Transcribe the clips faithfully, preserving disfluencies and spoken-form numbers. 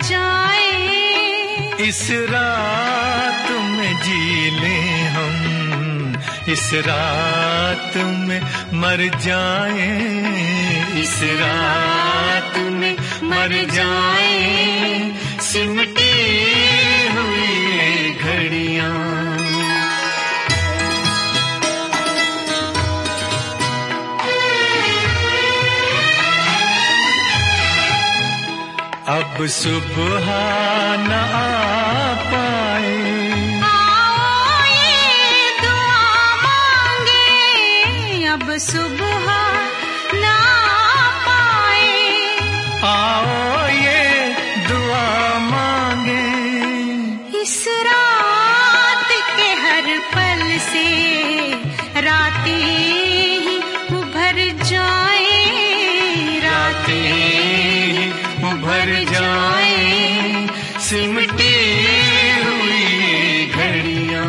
जाए, इस रात में जी लें हम, इस रात में मर जाए, इस रात में मर जाए, सिमटी हुई घड़ियां। अब सुबह न आ पाए, आओ ये दुआ मांगे, अब सुबह न आ पाए, आओ ये दुआ मांगे, इस रात के हर पल से रातें ही उभर जाए, रातें भर जाए, सिमटी हुई घड़ियां।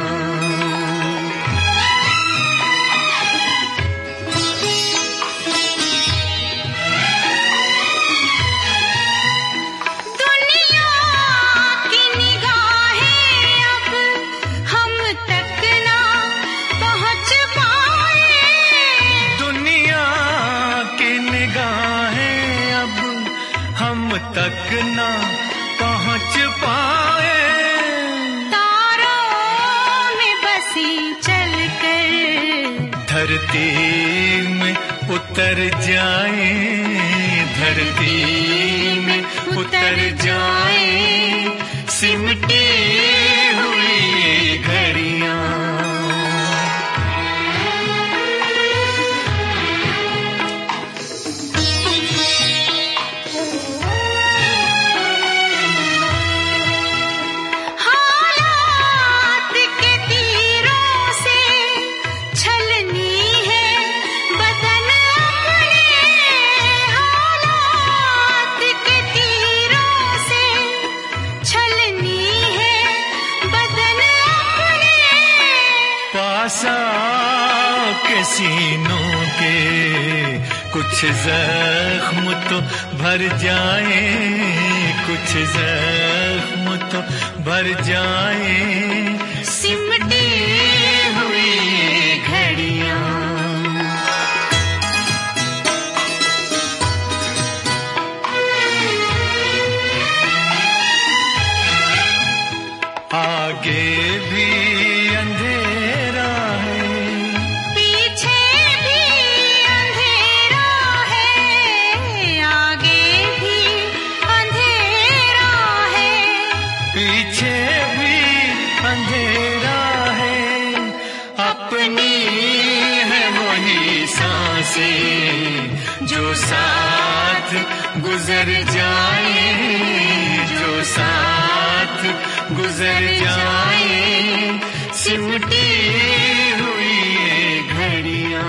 दुनिया की निगाहें अब हम तक ना पहुंच पाए, दुनिया की निगाहें अब हम तक ना पहुंच पाए, तारों में बसी चलकर धरती में उतर जाए, धरती में उतर जाए, सिमटी हुई घड़ियां। पासा के सीनों के कुछ जख्म तो भर जाए, कुछ जख्म तो भर जाए, सिमटी हुई घड़ियां। आगे भी अंधेरा है, पीछे भी अंधेरा है, आगे भी अंधेरा है, पीछे भी अंधेरा है, अपनी है वही सांसें जो साथ गुजर जाए, जो साथ गुजर जाए, सिमटी हुई घड़ियां।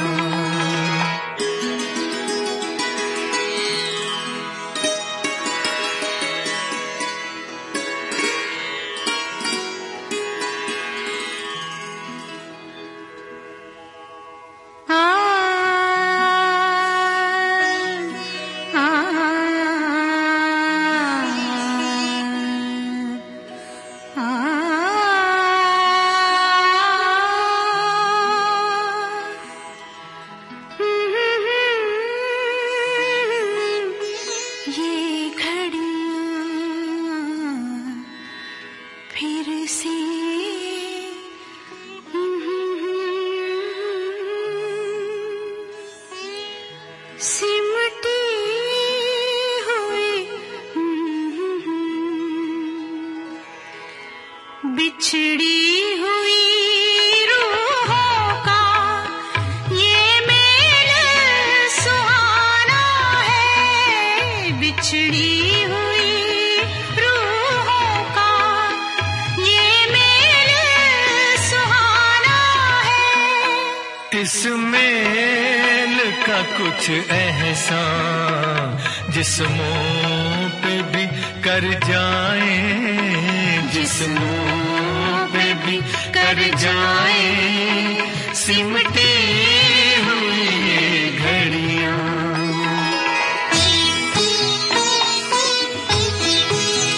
बिछड़ी हुई रूहों का ये मेल सुहाना है, बिछड़ी हुई रूहों का ये मेल सुहाना है। इस मेल का कुछ एहसान जिस्मों पे भी कर जाए, जिस्मों पे भी कर जाए, सिमटी हुई घड़ियां।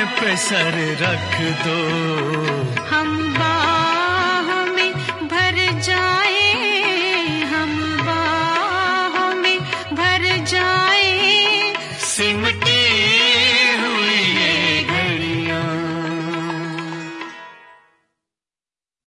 पे सर रख दो, हम